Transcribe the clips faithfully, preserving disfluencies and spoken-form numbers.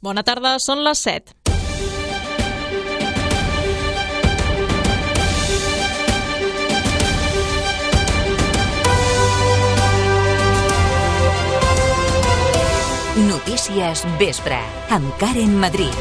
Bona tarda, són les set. Notícies Vespre, amb Karen Madrid.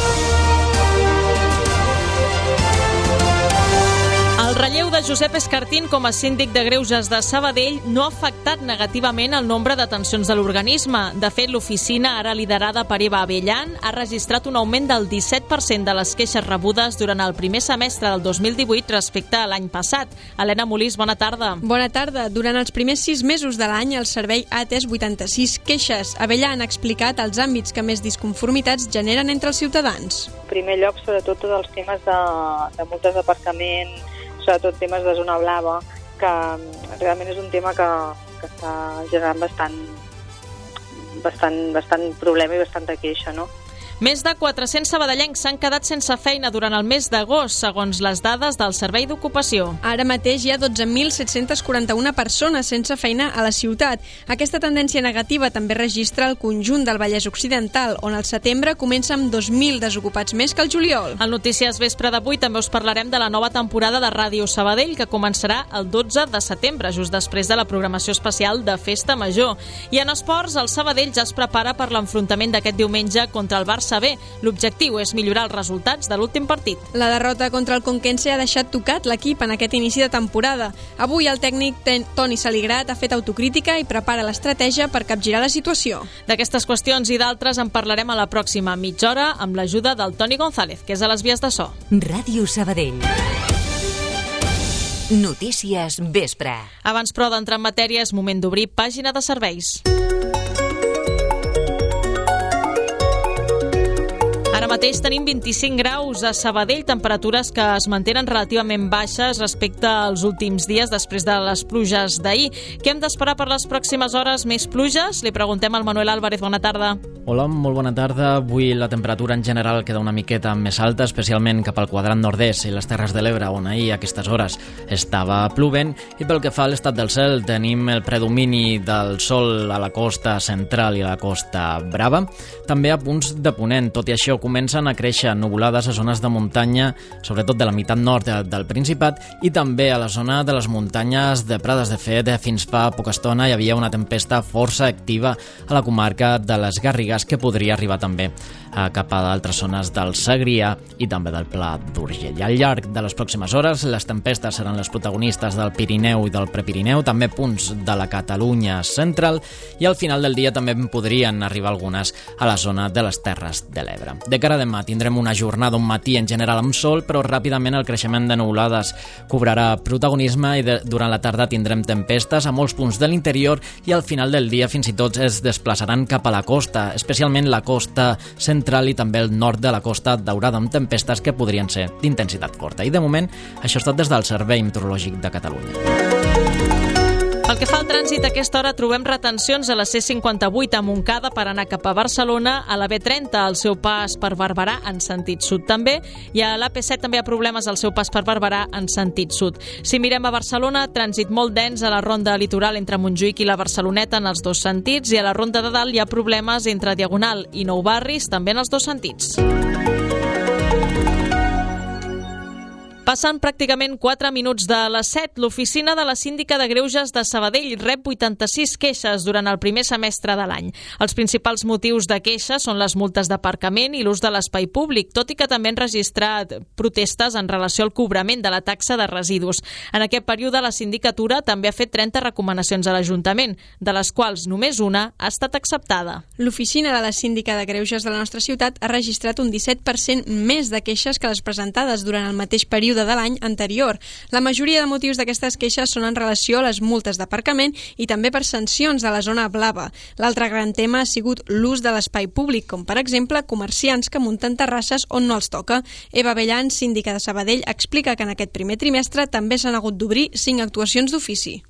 El relleu de Josep Escartín com a síndic de Greuges de Sabadell no ha afectat negativament el nombre d'atencions de l'organisme. De fet, l'oficina, ara liderada per Eva Abellan, ha registrat un augment del disset per cent de les queixes rebudes durant el primer semestre del dos mil divuit respecte a l'any passat. Helena Molís, bona tarda. Bona tarda. Durant els primers sis mesos de l'any, el servei ha atès vuitanta-sis queixes. Abellan ha explicat els àmbits que més disconformitats generen entre els ciutadans. En primer lloc, sobretot tots els temes de, de multes d'aparcament, sobretot temes de zona blava, que realment és un tema que, que està generant bastant, bastant, bastant problema i bastanta queixa, no? Més de quatre-cents sabadellencs s'han quedat sense feina durant el mes d'agost, segons les dades del Servei d'Ocupació. Ara mateix hi ha dotze mil set-cents quaranta-una persones sense feina a la ciutat. Aquesta tendència negativa també registra el conjunt del Vallès Occidental, on el setembre comença amb dos mil desocupats més que el juliol. Al Notícies Vespre d'avui també us parlarem de la nova temporada de Ràdio Sabadell, que començarà el dotze de setembre, just després de la programació especial de Festa Major. I en esports, el Sabadell ja es prepara per l'enfrontament d'aquest diumenge contra el Barça B. L'objectiu és millorar els resultats de l'últim partit. La derrota contra el Conquense ha deixat tocat l'equip en aquest inici de temporada. Avui el tècnic Toni Saligrat ha fet autocrítica i prepara l'estratègia per capgirar la situació. D'aquestes qüestions i d'altres en parlarem a la pròxima mitja hora amb l'ajuda del Toni González, que és a les vies de so. Ràdio Sabadell. Notícies Vespre. Abans, però, d'entrar en matèria, és moment d'obrir pàgina de serveis. Ara mateix tenim vint-i-cinc graus a Sabadell, temperatures que es mantenen relativament baixes respecte als últims dies després de les pluges d'ahir. Què hem d'esperar per les pròximes hores? Més pluges? Li preguntem al Manuel Álvarez. Bona tarda. Hola, molt bona tarda. Avui la temperatura en general queda una miqueta més alta, especialment cap al quadrant nord-est i les Terres de l'Ebre, on ahir a aquestes hores estava plovent. I pel que fa a l'estat del cel, tenim el predomini del sol a la costa central i a la costa brava. També a punts de ponent. Tot i això, comencen a créixer nuvolades a zones de muntanya, sobretot de la meitat nord del Principat, i també a la zona de les muntanyes de Prades. De fet, fins fa poca estona hi havia una tempesta força activa a la comarca de les Garrigues, que podria arribar també a cap a d'altres zones del Segrià i també del Pla d'Urgell. Al llarg de les pròximes hores, les tempestes seran les protagonistes del Pirineu i del Prepirineu, també punts de la Catalunya central, i al final del dia també podrien arribar algunes a la zona de les Terres de l'Ebre. De cara a demà tindrem una jornada, un matí en general amb sol, però ràpidament el creixement de nuvolades cobrarà protagonisme i de, durant la tarda tindrem tempestes a molts punts de l'interior i al final del dia fins i tot es desplaçaran cap a la costa, especialment la costa central i també el nord de la Costa Daurada, amb tempestes que podrien ser d'intensitat forta. I de moment, això ha estat des del Servei Meteorològic de Catalunya. Pel que fa al trànsit, a aquesta hora trobem retencions a la C cinquanta-vuit a Montcada per anar cap a Barcelona, a la B trenta al seu pas per Barberà en sentit sud també, i a l'A P set també hi ha problemes al seu pas per Barberà en sentit sud. Si mirem a Barcelona, trànsit molt dens a la ronda litoral entre Montjuïc i la Barceloneta en els dos sentits, i a la ronda de dalt hi ha problemes entre Diagonal i Nou Barris també en els dos sentits. Passen pràcticament quatre minuts de les set. L'oficina de la síndica de Greuges de Sabadell rep vuitanta-sis queixes durant el primer semestre de l'any. Els principals motius de queixa són les multes d'aparcament i l'ús de l'espai públic, tot i que també han registrat protestes en relació al cobrament de la taxa de residus. En aquest període, la sindicatura també ha fet trenta recomanacions a l'Ajuntament, de les quals només una ha estat acceptada. L'oficina de la síndica de Greuges de la nostra ciutat ha registrat un disset per cent més de queixes que les presentades durant el mateix període de l'any anterior. La majoria de motius d'aquestes queixes són en relació a les multes d'aparcament i també per sancions de la zona blava. L'altre gran tema ha sigut l'ús de l'espai públic, com per exemple comerciants que munten terrasses on no els toca. Eva Abellan, síndica de Sabadell, explica que en aquest primer trimestre també s'han hagut d'obrir cinc actuacions d'ofici. El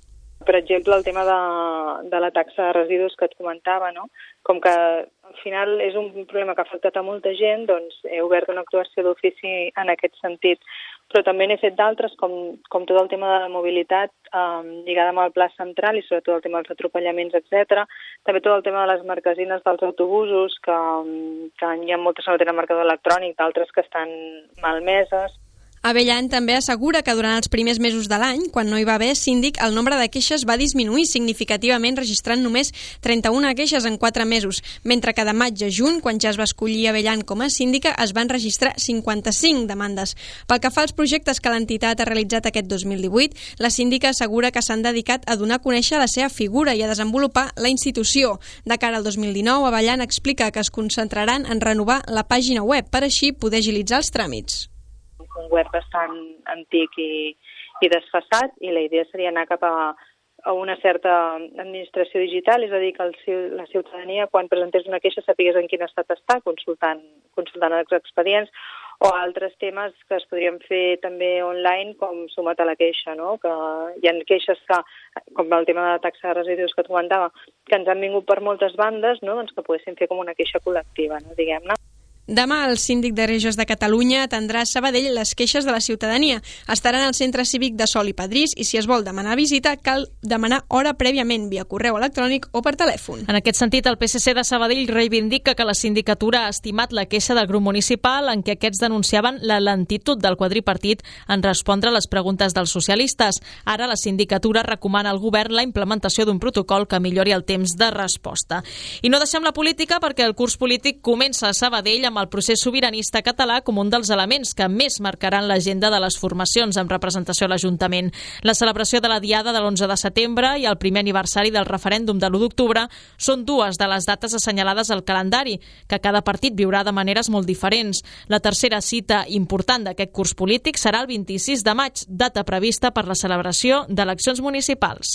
per exemple, el tema de, de la taxa de residus que et comentava, no? Com que al final és un problema que ha afectat a molta gent, doncs he obert una actuació d'ofici en aquest sentit. Però també n'he fet d'altres, com, com tot el tema de la mobilitat eh, lligada amb el pla central i sobretot el tema dels atropellaments, etcètera. També tot el tema de les marquesines dels autobusos, que, que hi ha moltes que no tenen marcador electrònic, d'altres que estan malmeses. Avellan també assegura que durant els primers mesos de l'any, quan no hi va haver síndic, el nombre de queixes va disminuir significativament, registrant només trenta-una queixes en quatre mesos, mentre que de maig a juny, quan ja es va escollir Avellan com a síndica, es van registrar cinquanta-cinc demandes. Pel que fa als projectes que l'entitat ha realitzat aquest dos mil divuit, la síndica assegura que s'han dedicat a donar a conèixer la seva figura i a desenvolupar la institució. De cara al dos mil dinou, Avellan explica que es concentraran en renovar la pàgina web per així poder agilitzar els tràmits. Un web bastant antic i, i desfasat, i la idea seria anar cap a, a una certa administració digital, és a dir, que el, la ciutadania, quan presentés una queixa, sapigués en quin estat està, consultant, consultant els expedients, o altres temes que es podrien fer també online, com sumat a la queixa, no? Que hi ha queixes que, com el tema de la taxa de residus que et comentava, que ens han vingut per moltes bandes, no? Doncs que poguéssim fer com una queixa col·lectiva, no? Diguem-ne. Demà el síndic de Greuges de Catalunya atendrà a Sabadell les queixes de la ciutadania. Estaran al centre cívic de Sol i Padrís i si es vol demanar visita cal demanar hora prèviament via correu electrònic o per telèfon. En aquest sentit, el P S C de Sabadell reivindica que la sindicatura ha estimat la queixa del grup municipal en què aquests denunciaven la lentitud del quadripartit en respondre a les preguntes dels socialistes. Ara la sindicatura recomana al govern la implementació d'un protocol que millori el temps de resposta. I no deixem la política perquè el curs polític comença a Sabadell amb el procés sobiranista català com un dels elements que més marcaran l'agenda de les formacions amb representació a l'Ajuntament. La celebració de la Diada de l'onze de setembre i el primer aniversari del referèndum de l'u d'octubre són dues de les dates assenyalades al calendari, que cada partit viurà de maneres molt diferents. La tercera cita important d'aquest curs polític serà el vint-i-sis de maig, data prevista per la celebració d'eleccions municipals.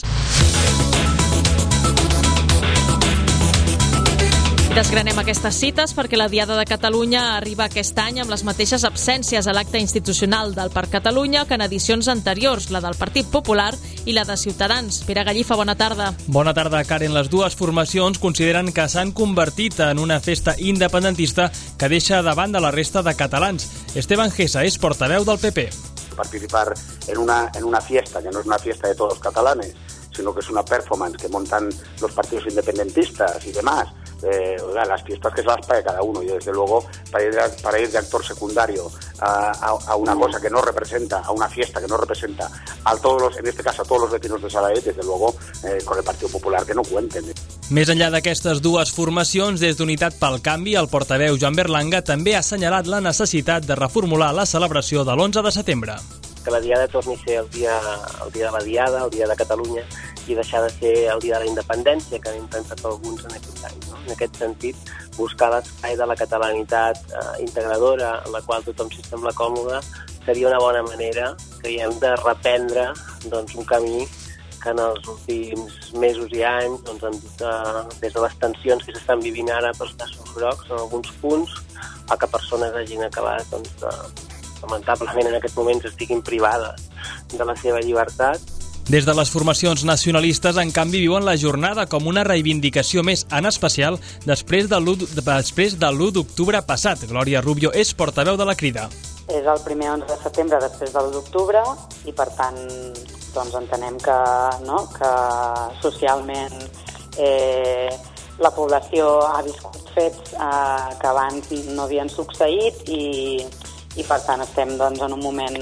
Desgranem aquestes cites perquè la Diada de Catalunya arriba aquest any amb les mateixes absències a l'acte institucional del Parc Catalunya que en edicions anteriors, la del Partit Popular i la de Ciutadans. Pere Gallifa, bona tarda. Bona tarda, Karen. Les dues formacions consideren que s'han convertit en una festa independentista que deixa davant de la resta de catalans. Esteban Gesa és portaveu del P P. Participar en una, en una fiesta que no es una fiesta de todos los catalanes, sino que es una performance que montan los partidos independentistas y demás. Eh, las fiestas que se las pague cada uno y desde luego para ir de, para ir de actor secundario a, a, a una cosa que no representa, a una fiesta que no representa a todos los, en este caso a todos los vecinos de Sabadell, desde luego eh, con el Partido Popular que no cuenten. Més enllà d'aquestes dues formacions, des d'Unitat pel Canvi, el portaveu Joan Berlanga també ha assenyalat la necessitat de reformular la celebració de l'onze de setembre. Que la Diada torni a ser el dia, el dia de la Diada, el dia de Catalunya, i deixar de ser el dia de la independència, que han intentat alguns en aquest any. No? En aquest sentit, buscar l'espai de la catalanitat eh, integradora, en la qual tothom s'hi sembla còmode, seria una bona manera, creiem, de reprendre doncs, un camí que en els últims mesos i anys, doncs, en, eh, des de les tensions que s'estan vivint ara pels llaços grocs, en alguns punts, a que persones hagin acabat doncs, de, lamentablement en aquests moments estiguin privades de la seva llibertat. Des de les formacions nacionalistes, en canvi, viuen la jornada com una reivindicació més, en especial després de l'u d'octubre passat. Glòria Rubio és portaveu de la Crida. És el primer onze de setembre després de l'u d'octubre i, per tant, doncs entenem que, no, que socialment eh, la població ha viscut fets eh, que abans no havien succeït i, i per tant estem doncs, en un moment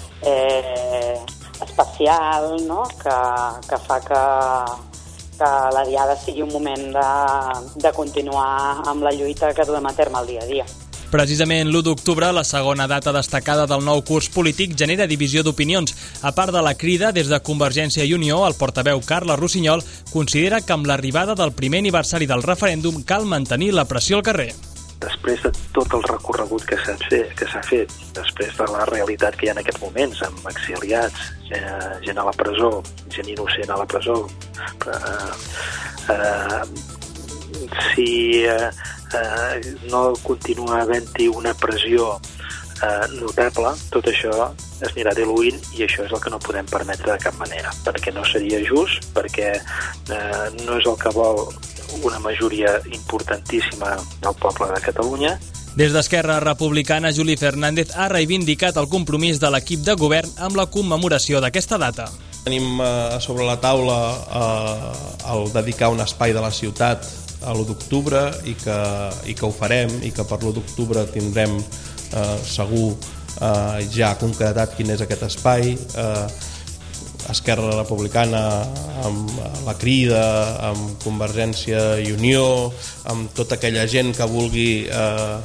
eh, especial, no? que, que fa que, que la Diada sigui un moment de, de continuar amb la lluita que duem a terme el dia a dia. Precisament l'u d'octubre, la segona data destacada del nou curs polític, genera divisió d'opinions. A part de la Crida, des de Convergència i Unió, el portaveu Carles Rossinyol considera que amb l'arribada del primer aniversari del referèndum cal mantenir la pressió al carrer. Després de tot el recorregut que s'ha fet, que s'ha fet, després de la realitat que hi ha en aquests moments, amb exiliats, gent a la presó, gent innocent a la presó, eh, eh, si eh, eh, no continua havent-hi una pressió eh, notable, tot això es anirà diluint i això és el que no podem permetre de cap manera, perquè no seria just, perquè eh, no és el que vol una majoria importantíssima del poble de Catalunya. Des d'Esquerra Republicana, Juli Fernández ha reivindicat el compromís de l'equip de govern amb la commemoració d'aquesta data. Tenim eh, sobre la taula eh, el dedicar un espai de la ciutat a l'u d'octubre i que, i que ho farem i que per l'u d'octubre tindrem eh, segur eh, ja concretat quin és aquest espai. Eh, Esquerra Republicana amb la Crida, amb Convergència i Unió, amb tota aquella gent que vulgui, eh,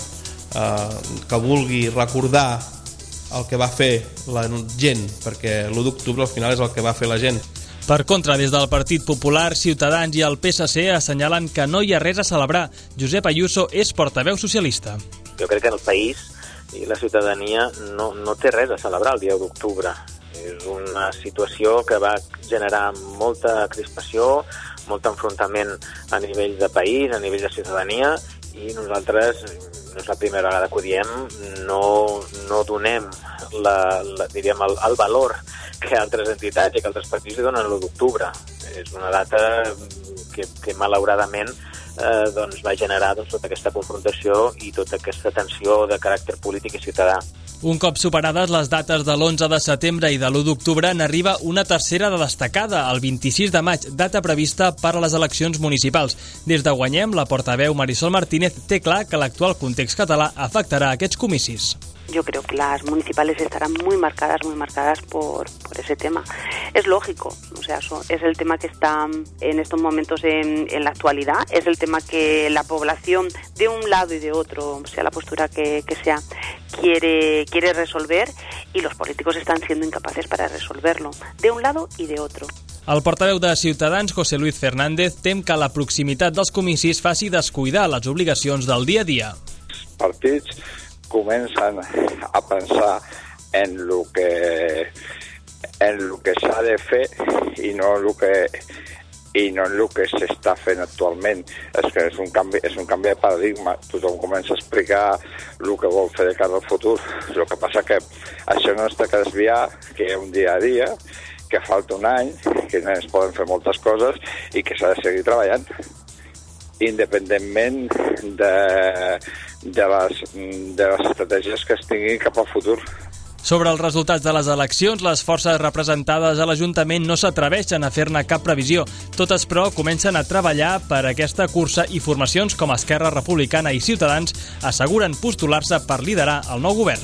eh, que vulgui recordar el que va fer la gent, perquè l'u d'octubre al final és el que va fer la gent. Per contra, des del Partit Popular, Ciutadans i el P S C assenyalen que no hi ha res a celebrar. Josep Ayuso és portaveu socialista. Jo crec que el país i la ciutadania no, no té res a celebrar el dia u d'octubre. És una situació que va generar molta crispació, molt enfrontament a nivell de país, a nivell de ciutadania, i nosaltres, no és la primera vegada que ho diem, no, no donem la, la, diríem, el, el valor que altres entitats i que altres partits li donen l'u d'octubre. És una data que, que malauradament eh, doncs va generar doncs, tota aquesta confrontació i tota aquesta tensió de caràcter polític i ciutadà. Un cop superades les dates de l'onze de setembre i de l'u d'octubre, n'arriba una tercera de destacada, el vint-i-sis de maig, data prevista per a les eleccions municipals. Des de Guanyem, la portaveu Marisol Martínez té clar que l'actual context català afectarà aquests comicis. Yo creo que las municipales estarán muy marcadas, muy marcadas por, por ese tema. Es lógico, o sea, eso es el tema que está en estos momentos en, en la actualidad, es el tema que la población de un lado y de otro, sea la postura que, que sea, quiere, quiere resolver, y los políticos están siendo incapaces para resolverlo, de un lado y de otro. El portaveu de Ciutadans, José Luis Fernández, tem que la proximitat dels comicis faci descuidar les obligacions del dia a dia. Partits comencen a pensar en lo que en lo que s'ha de fer i no en lo que i no en el que s'està fent actualment. És que és un canvi, és un canvi de paradigma. Tothom comença a explicar el que vol fer de cara al futur. El que passa que això no està que desviar, que hi ha un dia a dia, que falta un any, que no es poden fer moltes coses i que s'ha de seguir treballant, independentment de, de, les, de les estratègies que es tinguin cap al futur. Sobre els resultats de les eleccions, les forces representades a l'Ajuntament no s'atreveixen a fer-ne cap previsió. Totes, però, comencen a treballar per aquesta cursa i formacions com Esquerra Republicana i Ciutadans asseguren postular-se per liderar el nou govern.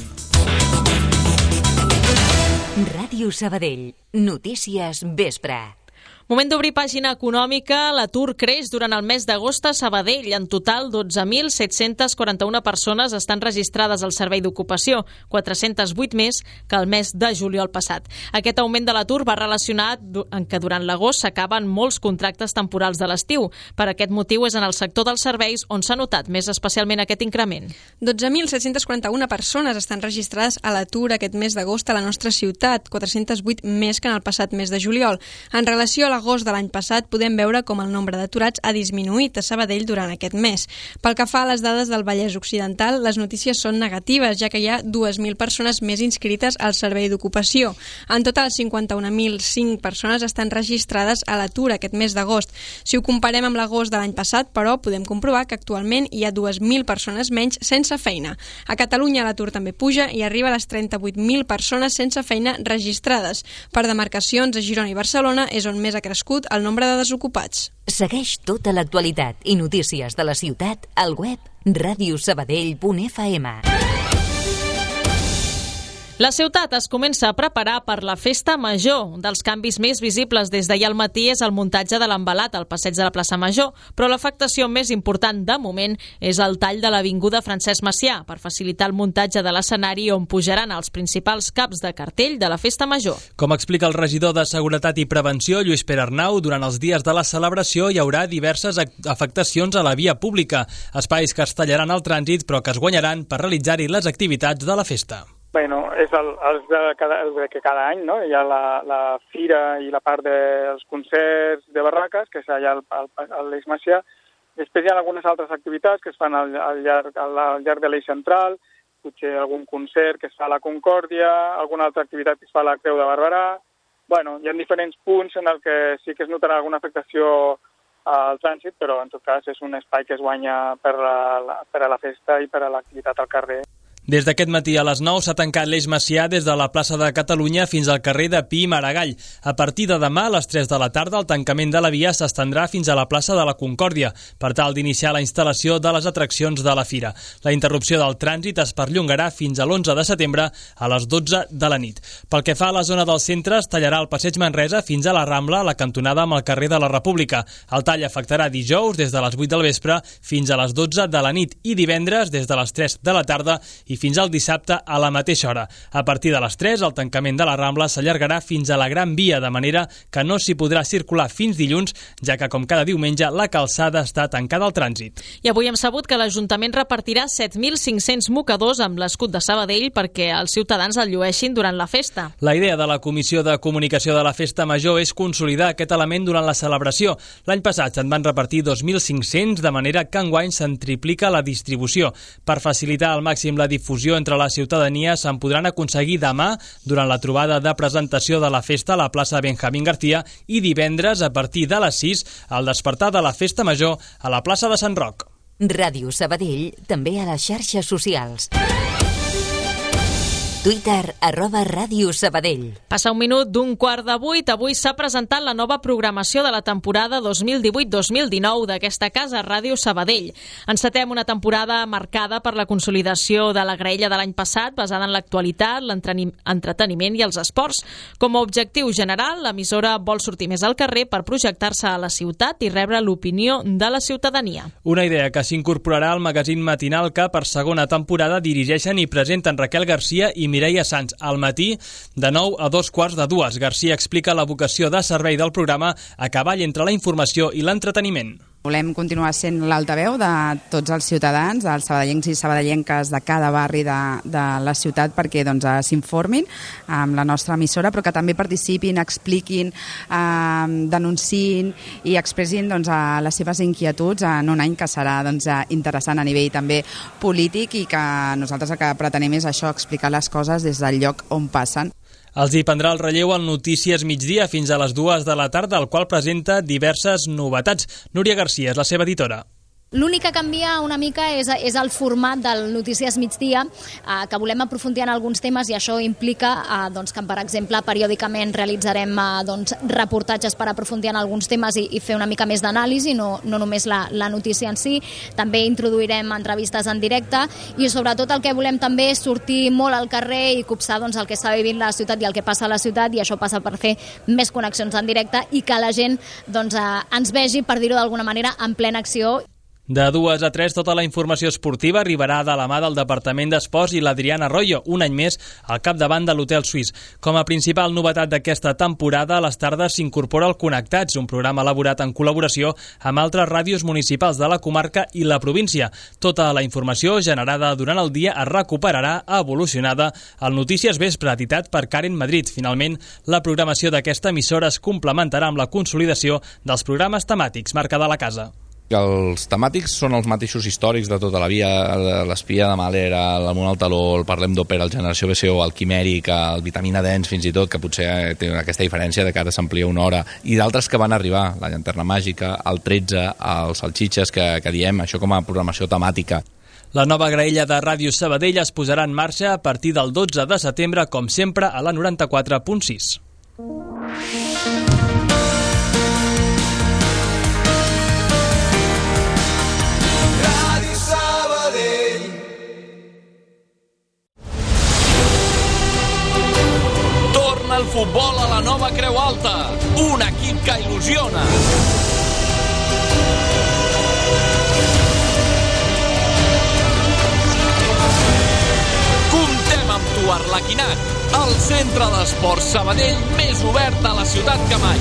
Ràdio Sabadell. Notícies vespre. Moment d'obrir pàgina econòmica. L'atur creix durant el mes d'agost a Sabadell. En total, dotze mil set-cents quaranta-una persones estan registrades al Servei d'Ocupació, quatre-cents vuit més que el mes de juliol passat. Aquest augment de l'atur va relacionat en que durant l'agost s'acaben molts contractes temporals de l'estiu. Per aquest motiu és en el sector dels serveis on s'ha notat més especialment aquest increment. dotze mil set-cents quaranta-una persones estan registrades a l'atur aquest mes d'agost a la nostra ciutat, quatre-cents vuit més que en el passat mes de juliol. En relació a l'agost de l'any passat podem veure com el nombre d'aturats ha disminuït a Sabadell durant aquest mes. Pel que fa a les dades del Vallès Occidental, les notícies són negatives, ja que hi ha dues mil persones més inscrites al Servei d'Ocupació. En total, cinquanta-un mil cinc persones estan registrades a l'atur aquest mes d'agost. Si ho comparem amb l'agost de l'any passat, però, podem comprovar que actualment hi ha dues mil persones menys sense feina. A Catalunya l'atur també puja i arriba a les trenta-vuit mil persones sense feina registrades. Per demarcacions, a Girona i Barcelona és on més ha crescut el nombre de desocupats. Segueix tota l'actualitat i notícies de la ciutat al web radio sabadell punt f m. La ciutat es comença a preparar per la Festa Major. Un dels canvis més visibles des d'ahir al matí és el muntatge de l'envelat al passeig de la plaça Major, però l'afectació més important de moment és el tall de l'avinguda Francesc Macià per facilitar el muntatge de l'escenari on pujaran els principals caps de cartell de la Festa Major. Com explica el regidor de Seguretat i Prevenció, Lluís Pere Arnau, durant els dies de la celebració hi haurà diverses afectacions a la via pública, espais que es tallaran al trànsit però que es guanyaran per realitzar-hi les activitats de la festa. Bueno, és el, el, de cada, el de que cada any, no? Hi ha la, la fira i la part dels concerts de barraques, que és allà al, al, al l'Eix Macià. Després hi ha algunes altres activitats que es fan al, al, llarg, al, al llarg de l'Eix Central, potser algun concert que es fa a la Concòrdia, alguna altra activitat que es fa a la Creu de Barberà. Bueno, hi ha diferents punts en el que sí que es notarà alguna afectació al trànsit, però en tot cas és un espai que es guanya per a la, per a la festa i per a l'activitat al carrer. Des d'aquest matí a les nou s'ha tancat l'eix Macià des de la plaça de Catalunya fins al carrer de Pi i Maragall. A partir de demà, a les tres de la tarda, el tancament de la via s'estendrà fins a la plaça de la Concòrdia, per tal d'iniciar la instal·lació de les atraccions de la fira. La interrupció del trànsit es perllongarà fins a l'onze de setembre a les dotze de la nit. Pel que fa a la zona del centre, es tallarà el passeig Manresa fins a la Rambla, a la cantonada amb el carrer de la República. El tall afectarà dijous des de les vuit del vespre fins a les dotze de la nit i divendres des de les tres de la tarda i fins al dissabte a la mateixa hora. A partir de les tres, el tancament de la Rambla s'allargarà fins a la Gran Via, de manera que no s'hi podrà circular fins dilluns, ja que, com cada diumenge, la calçada està tancada al trànsit. I avui hem sabut que l'Ajuntament repartirà set mil cinc-cents mocadors amb l'escut de Sabadell perquè els ciutadans el llueixin durant la festa. La idea de la Comissió de Comunicació de la Festa Major és consolidar aquest element durant la celebració. L'any passat se'n van repartir dos mil cinc-cents, de manera que enguany se'n triplica la distribució. Per facilitar al màxim la difusió entre la ciutadania, se'n podran aconseguir demà durant la trobada de presentació de la festa a la plaça Benjamín García i divendres a partir de les sis al despertar de la Festa Major a la plaça de Sant Roc. Ràdio Sabadell, també a les xarxes socials. Twitter, arroba Ràdio Sabadell. Passa un minut d'un quart de vuit. Avui s'ha presentat la nova programació de la temporada dos mil divuit dos mil dinou d'aquesta casa, Ràdio Sabadell. Encetem una temporada marcada per la consolidació de la graella de l'any passat, basada en l'actualitat, l'entreteniment i els esports. Com a objectiu general, l'emissora vol sortir més al carrer per projectar-se a la ciutat i rebre l'opinió de la ciutadania. Una idea que s'incorporarà al magazín matinal que per segona temporada dirigeixen i presenten Raquel Garcia i Mireia Sanz. Al matí, de nou a dos quarts de dues. Garcia explica la vocació de servei del programa a cavall entre la informació i l'entreteniment. Volem continuar sent l'altaveu de tots els ciutadans, dels sabadellencs i sabadellenques de cada barri de, de la ciutat perquè doncs, s'informin amb la nostra emissora, però que també participin, expliquin, eh, denunciïn i expressin doncs, les seves inquietuds en un any que serà doncs, interessant a nivell també polític i que nosaltres el que pretenem és això, explicar les coses des del lloc on passen. Els hi prendrà el relleu al Notícies Migdia fins a les dues de la tarda, el qual presenta diverses novetats. Núria Garcia és la seva editora. L'únic que canvia una mica és, és el format del Notícies Migdia, eh, que volem aprofundir en alguns temes i això implica eh, doncs, que, per exemple, periòdicament realitzarem eh, doncs, reportatges per aprofundir en alguns temes i, i fer una mica més d'anàlisi, no, no només la, la notícia en si. També introduirem entrevistes en directe i sobretot el que volem també és sortir molt al carrer i copsar doncs, el que està vivint la ciutat i el que passa a la ciutat, i això passa per fer més connexions en directe i que la gent doncs, eh, ens vegi, per dir-ho d'alguna manera, en plena acció. De dues a tres, tota la informació esportiva arribarà de la mà del Departament d'Esports i l'Adriana Arroyo, un any més al capdavant de l'Hotel Suís. Com a principal novetat d'aquesta temporada, a les tardes s'incorpora el Connectats, un programa elaborat en col·laboració amb altres ràdios municipals de la comarca i la província. Tota la informació generada durant el dia es recuperarà evolucionada al Notícies Vespre, editat per Karen Madrid. Finalment, la programació d'aquesta emissora es complementarà amb la consolidació dels programes temàtics, marca de la casa. Els temàtics són els mateixos històrics de tota la via, l'espia de Mahler, l'Amunt al taló, el Parlem d'Òpera, el Generació B C O, el Quimèric, el Vitamina Dens, fins i tot, que potser té aquesta diferència de que ara s'amplia una hora, i d'altres que van arribar, la Llanterna Màgica, el tretze, els Salxitxes, que, que diem, això com a programació temàtica. La nova graella de Ràdio Sabadell es posarà en marxa a partir del dotze de setembre, com sempre, a la noranta-quatre punt sis. El futbol a la nova Creu Alta, un equip que il·lusiona. Comptem amb tu, Arlequinat, el centre d'esports Sabadell més obert a la ciutat que mai.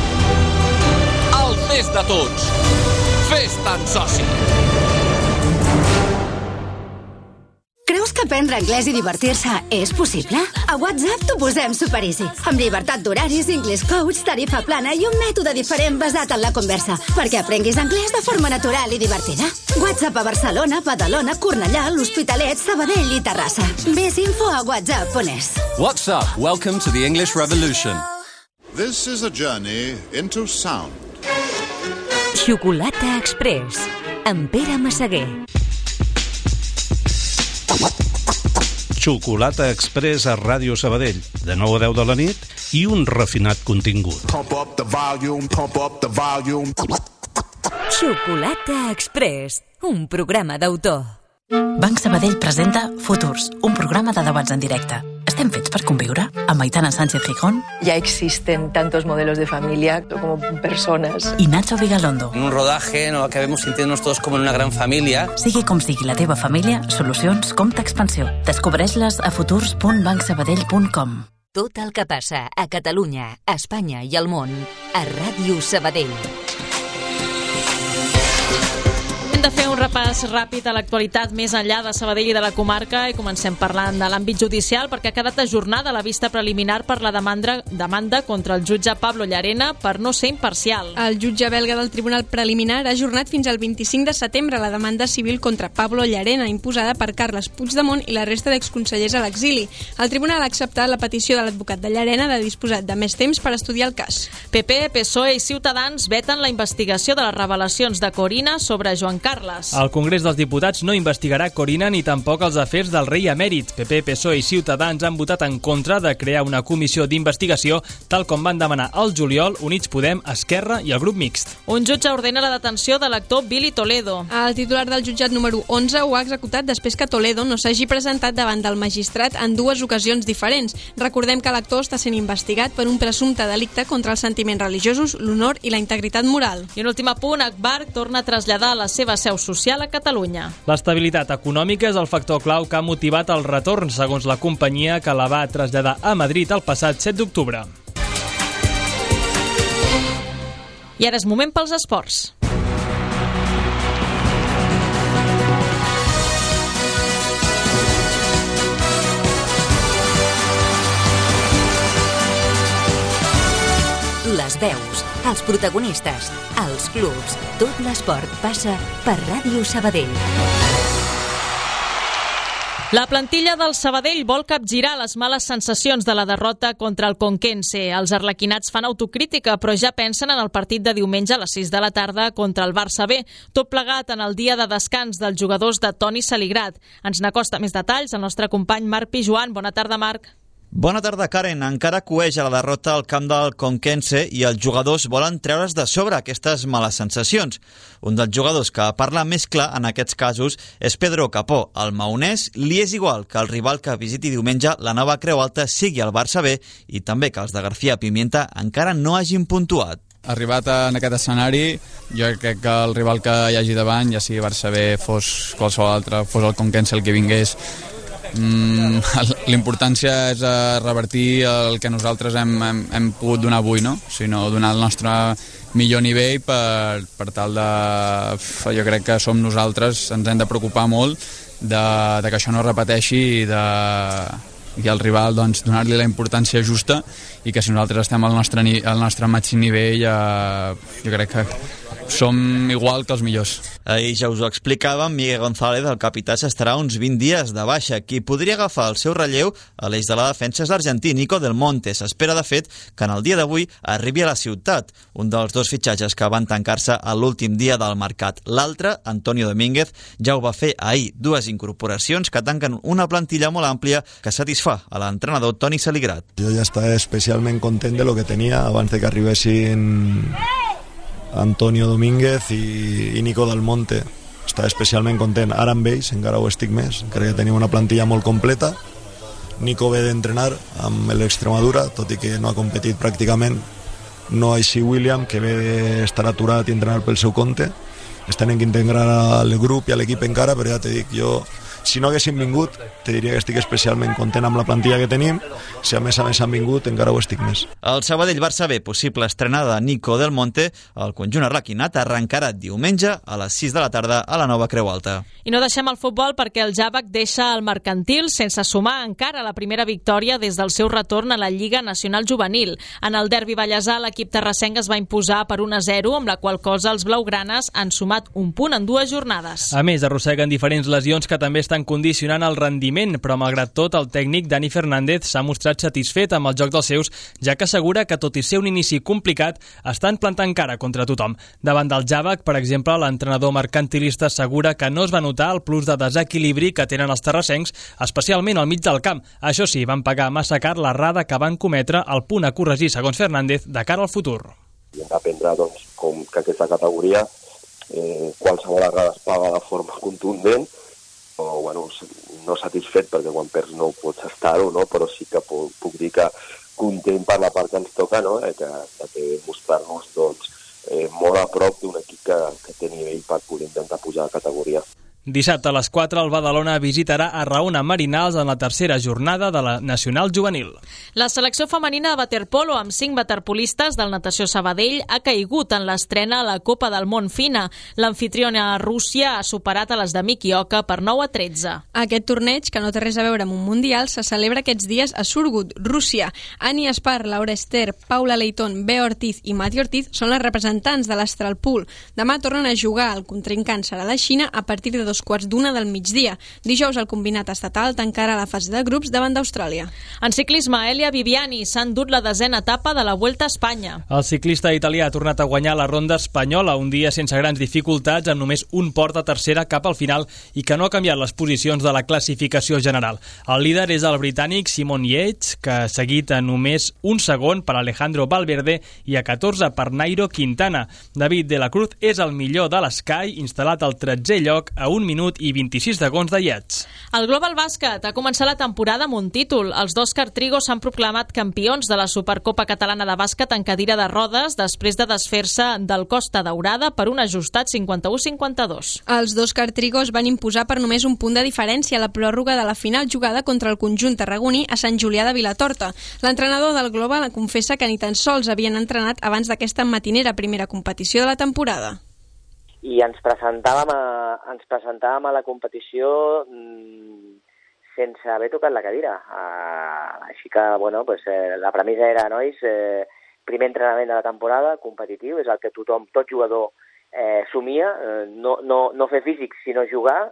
El fes de tots. Fes-te'n soci. Creus que Aprendre anglès i divertir-se és possible? A WhatsApp t'ho posem supereasy. Amb llibertat d'horaris, English Coach, tarifa plana i un mètode diferent basat en la conversa, perquè aprenguis anglès de forma natural i divertida. WhatsApp a Barcelona, Badalona, Cornellà, l'Hospitalet, Sabadell i Terrassa. Més info a whatsapp punt es. WhatsApp, welcome to the English Revolution. This is a journey into sound. Xocolata Express, amb Pere Massaguer. Xocolata Express a Ràdio Sabadell, de nou a deu de la nit, i un refinat contingut. Pump up the volume, pump up the volume. Xocolata Express, un programa d'autor. Banc Sabadell presenta Futurs, un programa de debats en directe. ¿Estem fets per conviure? Amb Aitana Sánchez Gijón. Ya existen tantos modelos de familia como personas. Y Nacho Vigalondo. En un rodaje nos acabemos sintiéndonos todos como en una gran familia. Sigui com sigui la teva família, solucions Compte Expansió. Descobreix-les a futurs punt banc sabadell punt com. Tot el que passa a Catalunya, a Espanya i al món, a Ràdio Sabadell. Hem de fer un repàs ràpid a l'actualitat més enllà de Sabadell i de la comarca i comencem parlant de l'àmbit judicial perquè ha quedat ajornada la vista preliminar per la demanda, demanda contra el jutge Pablo Llarena per no ser imparcial. El jutge belga del Tribunal Preliminar ha ajornat fins al vint-i-cinc de setembre la demanda civil contra Pablo Llarena imposada per Carles Puigdemont i la resta d'exconsellers a l'exili. El tribunal ha acceptat la petició de l'advocat de Llarena de disposar de més temps per estudiar el cas. P P, P S O E i Ciutadans veten la investigació de les revelacions de Corina sobre Joan Carles. El Congrés dels Diputats no investigarà Corina ni tampoc els afers del rei emèrit. P P, P S O E i Ciutadans han votat en contra de crear una comissió d'investigació, tal com van demanar al juliol Units Podem, Esquerra i el grup mixt. Un jutge ordena la detenció de l'actor Billy Toledo. El titular del jutjat número onze ho ha executat després que Toledo no s'hagi presentat davant del magistrat en dues ocasions diferents. Recordem que l'actor està sent investigat per un presumpte delicte contra els sentiments religiosos, l'honor i la integritat moral. I un últim apunt, Agbar torna a traslladar la seva seu social a Catalunya. L'estabilitat econòmica és el factor clau que ha motivat el retorn, segons la companyia que la va traslladar a Madrid el passat set d'octubre. I ara és moment pels esports. Les veus, els protagonistes, els clubs, tot l'esport passa per Ràdio Sabadell. La plantilla del Sabadell vol capgirar les males sensacions de la derrota contra el Conquense. Els arlequinats fan autocrítica, però ja pensen en el partit de diumenge a les sis de la tarda contra el Barça B, tot plegat en el dia de descans dels jugadors de Toni Saligrat. Ens n'acosta més detalls el nostre company Marc Pijuan. Bona tarda, Marc. Bona tarda, Karen. Encara coeix a la derrota al camp del Conquense i els jugadors volen treure's de sobre aquestes males sensacions. Un dels jugadors que parla més clar en aquests casos és Pedro Capó. Al maonès li és igual que el rival que visiti diumenge la nova Creu Alta sigui el Barça B i també que els de García Pimienta encara no hagin puntuat. Arribat en aquest escenari, jo crec que el rival que hi hagi davant, ja sigui Barça B, fos qualsevol altre, fos el Conquense el que vingués, Mm, l'importància és revertir el que nosaltres hem, hem, hem pogut donar avui, no? Sinó donar el nostre millor nivell per, per tal de... Jo crec que som nosaltres, ens hem de preocupar molt de, de que això no repeteixi i, de, i el rival doncs, donar-li la importància justa i que si nosaltres estem al nostre, al nostre màxim nivell eh, jo crec que som igual que els millors. Ahir ja us ho explicàvem, Miguel González, el capità, s'estarà uns vint dies de baixa. Qui podria agafar el seu relleu a l'eix de la defensa és l'argentí Nico Del Monte. S'espera, de fet, que en el dia d'avui arribi a la ciutat, un dels dos fitxatges que van tancar-se a l'últim dia del mercat. L'altre, Antonio Domínguez, ja ho va fer ahir. Dues incorporacions que tanquen una plantilla molt àmplia que satisfà a l'entrenador Toni Saligrat. Jo ja estava especialment content de lo que tenia abans de que arribessin Antonio Domínguez i, i Nico Del Monte. Estava especialment content. Ara amb ells encara ho estic més. Encara que tenim una plantilla molt completa. Nico ve d'entrenar amb l'Extremadura, tot i que no ha competit pràcticament. No així William, que ve d'estar aturat i entrenar pel seu compte. Es tenen que integrar al grup i a l'equip encara, però ja te dic, jo si no haguessin vingut, te diria que estic especialment content amb la plantilla que tenim. Si a més a més han vingut, encara ho estic més. El Sabadell-Barça B, possible estrenada de Nico Del Monte, el conjunt arlequinat arrencarà diumenge a les sis de la tarda a la nova Creu Alta. I no deixem el futbol perquè el Jàvec deixa el Mercantil sense sumar encara la primera victòria des del seu retorn a la Lliga Nacional Juvenil. En el derbi ballesà, l'equip terrassenc es va imposar per un a zero, amb la qual cosa els blaugranes han sumat un punt en dues jornades. A més, arrosseguen diferents lesions que també estan condicionant el rendiment, però malgrat tot, el tècnic Dani Fernández s'ha mostrat satisfet amb el joc dels seus, ja que assegura que, tot i ser un inici complicat, estan plantant cara contra tothom. Davant del Jàvec, per exemple, l'entrenador mercantilista assegura que no es va notar el plus de desequilibri que tenen els terrassencs, especialment al mig del camp. Això sí, van pagar massa car l'errada que van cometre, al punt a corregir, segons Fernández, de cara al futur. I hem d'aprendre doncs, com que aquesta categoria eh, qualsevol errada es paga de forma contundent, o bueno, no satisfet perquè quan perds no pots estar-ho, no? Però sí que puc, puc dir que content per la part que ens toca, no? eh, que, que mostrar-nos doncs, eh, molt a prop d'un equip que, que té nivell per poder intentar pujar a categoria. Dissabte a les quatre el Badalona visitarà a Raona Marinals en la tercera jornada de la Nacional Juvenil. La selecció femenina de waterpolo amb cinc waterpolistes del Natació Sabadell ha caigut en l'estrena a la Copa del Món Fina. L'anfitriona Rússia ha superat a les de Mikioka per nou a tretze. Aquest torneig, que no té res a veure amb un mundial, se celebra aquests dies a Surgut, Rússia. Ani Espar, Laura Ester, Paula Leitón, Bea Ortiz i Mati Ortiz són les representants de l'Astralpool. Demà tornen a jugar. El contrincant serà la Xina a partir de dos quarts d'una del migdia. Dijous el combinat estatal tancarà la fase de grups davant d'Austràlia. En ciclisme, Elia Viviani s'ha endut la desena etapa de la Vuelta a Espanya. El ciclista italià ha tornat a guanyar la ronda espanyola un dia sense grans dificultats, amb només un port a tercera cap al final i que no ha canviat les posicions de la classificació general. El líder és el britànic Simon Yates, que ha seguit a només un segon per Alejandro Valverde i a catorze per Nairo Quintana. David de la Cruz és el millor de l'Sky, instal·lat al tretzè lloc a un minut i vint-i-sis segons de Yates. El Global Bàsquet ha començat la temporada amb un títol. Els dos cartrigos s'han proclamat campions de la Supercopa Catalana de Bàsquet en cadira de rodes després de desfer-se del Costa Daurada per un ajustat cinquanta-u a cinquanta-dos. Els dos cartrigos van imposar per només un punt de diferència a la pròrroga de la final jugada contra el conjunt tarragoní a Sant Julià de Vilatorta. L'entrenador del Global confessa que ni tan sols havien entrenat abans d'aquesta matinera primera competició de la temporada. I ens presentàvem a, ens presentàvem a la competició mmm, sense haver tocat la cadira. Uh, així que, bueno, pues, eh, la premissa era, nois, eh, primer entrenament de la temporada, competitiu, és el que tothom, tot jugador eh, somia, eh, no, no, no fer físic, sinó jugar,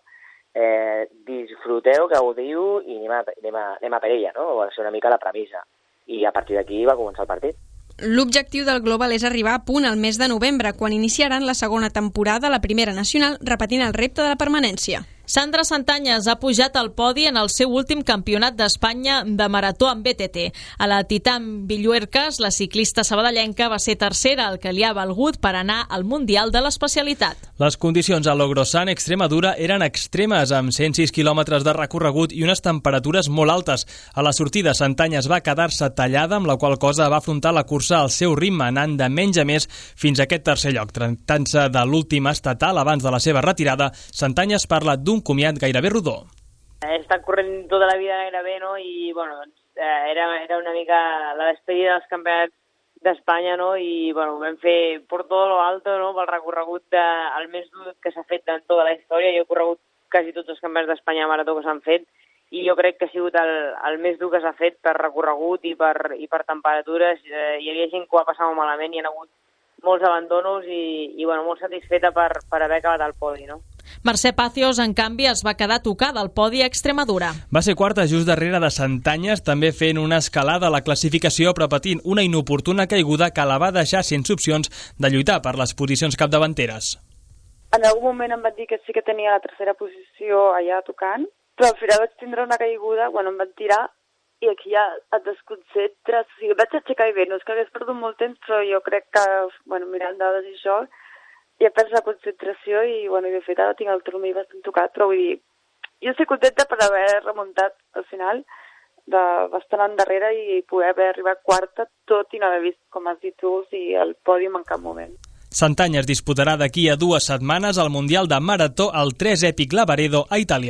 eh, disfruteu, gaudiu i anem a, anem, a, anem a per ella, no? Va ser una mica la premissa. I a partir d'aquí va començar el partit. L'objectiu del Global és arribar a punt al mes de novembre, quan iniciaran la segona temporada a la Primera Nacional, repetint el repte de la permanència. Sandra Santanyes ha pujat al podi en el seu últim campionat d'Espanya de marató amb B T T. A la Titan Villuercas, la ciclista sabadellenca va ser tercera, el que li ha valgut per anar al Mundial de l'especialitat. Les condicions a Logrosán, Extremadura, eren extremes, amb cent sis quilòmetres de recorregut i unes temperatures molt altes. A la sortida, Santanyes va quedar-se tallada, amb la qual cosa va afrontar la cursa al seu ritme, anant de menys a més fins a aquest tercer lloc. Tractant-se de l'últim estatal abans de la seva retirada, Santanyes parla d'un un comiat gairebé rodó. He estat corrent tota la vida gairebé, no? I, bueno, doncs, eh, era, era una mica la despedida dels campionats d'Espanya, no? I, bueno, vam fer por todo lo alto, no? Pel recorregut de, el més dur que s'ha fet en tota la història. Jo he corregut quasi tots els campionats d'Espanya a marató que s'han fet i jo crec que ha sigut el, el més dur que s'ha fet per recorregut i per, i per temperatures. Eh, hi havia gent que ho ha passat molt malament i hi ha hagut molts abandonos i, i bueno, molt satisfeta per, per haver acabat al podi, no? Mercè Pacios, en canvi, es va quedar tocada al podi a Extremadura. Va ser quarta just darrere de Santanyes, també fent una escalada a la classificació, però patint una inoportuna caiguda que la va deixar sense opcions de lluitar per les posicions capdavanteres. En algun moment em van dir que sí que tenia la tercera posició allà tocant, però al final vaig tindre una caiguda, bueno, em van tirar i aquí ja et desconcentres. O sigui, vaig aixecar i bé, no és que hagués perdut molt temps, però jo crec que, bueno, mirant dades i això, i he perdut la concentració i, bueno, de fet, ara tinc el turmell bastant tocat, però vull dir, jo estic contenta per haver remuntat al final de bastant endarrere i poder haver arribat quarta, tot i no haver vist, com has dit tu, o sigui, el pòdium en cap moment. Santanyes disputarà d'aquí a dues setmanes el Mundial de Marató al tres Epic Lavaredo a Itàlia.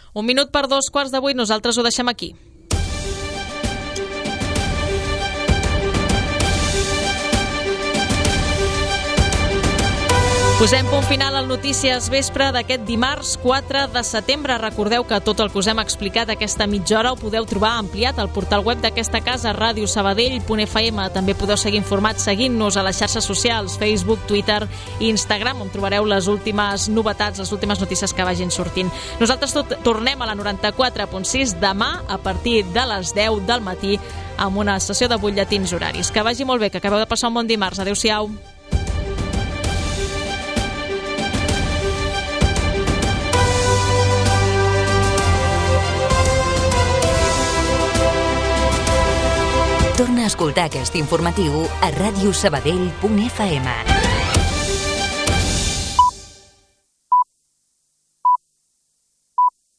Un minut per dos quarts de vuit, nosaltres ho deixem aquí. Posem punt final al Notícies Vespre d'aquest dimarts quatre de setembre. Recordeu que tot el que us hem explicat aquesta mitja hora ho podeu trobar ampliat al portal web d'aquesta casa, ràdio sabadell punt f m. També podeu seguir informats seguint-nos a les xarxes socials, Facebook, Twitter i Instagram, on trobareu les últimes novetats, les últimes notícies que vagin sortint. Nosaltres tot, tornem a la noranta-quatre punt sis demà a partir de les deu del matí amb una sessió de butlletins horaris. Que vagi molt bé, que acabeu de passar un bon dimarts. Adéu-siau. Torna a escoltar aquest informatiu a ràdio sabadell punt f m.